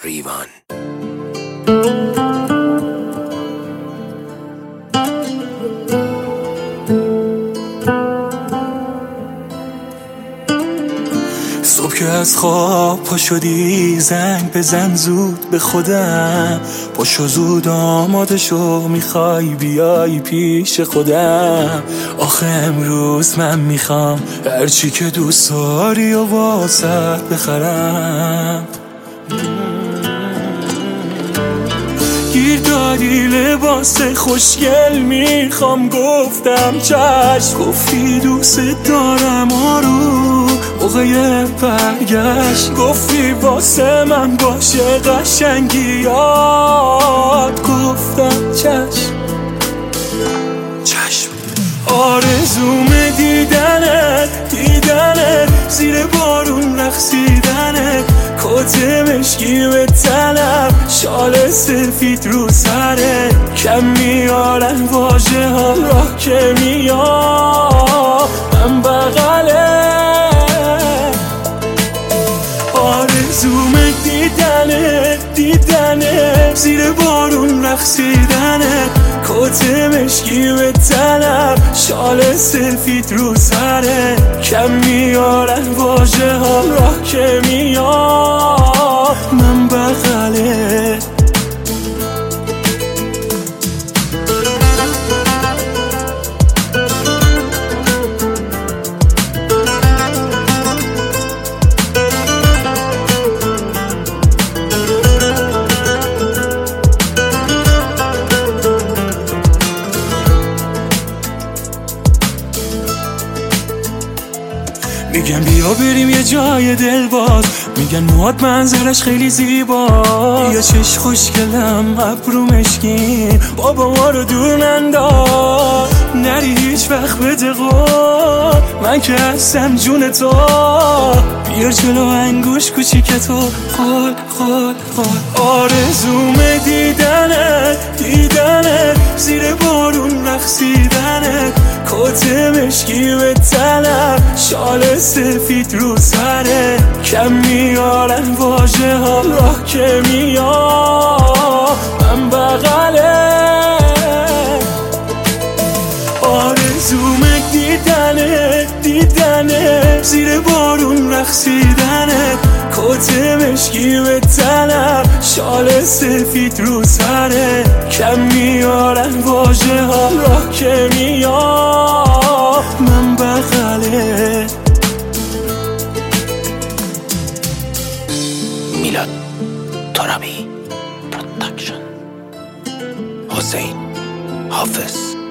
ریوان. صبح که از خواب پا شدی زنگ بزن زود به خودم، پاشو زود آماده شو میخوای بیای پیش خودم. آخه امروز من میخوام هرچی که دوست داری و واسط بخرم. گیر دادی لباس خوشگل میخوام، گفتم چشم. گفتی دوست دارم آروم موقع برگشت، گفتی واسه من باشه قشنگیات، گفتم چشم. آرزوم دیدنت زیر بارون رقصیدنت، کت مشکی به تنم شال سفید رو سرت، کم میارن واژه ها راه که میام من بغله. آرزوم دیدنت زیر بارون رقصیدنت، کت مشکی به تنم شال سفید رو سرت، کم میارن واژه ها راه که میام من بغله. میگن بیا بریم یه جای دل باز، میگن موهات منظرش خیلی زیبا، یا چش خوشگلم ابرو مشکین بابا ما رو دور ننداز، نری هیچ وقت بده قول من که هستم جون تو، بیار جلو انگوش کوچیکتو خال خال خال. آرزوم دیدنت زیر بارون رقصیدنت، کت مشکی به تنم شال سفید رو سرت، کم میارن واژه ها راه که میام من بغله. آرزوم دیدنت زیر بارون رقصیدنت، کت مشکی به تنم شال سفید رو سرت، کم میارن واژه ها راه که میام من بغله. میلاد ترابی پروداکشن، حسین حافظ.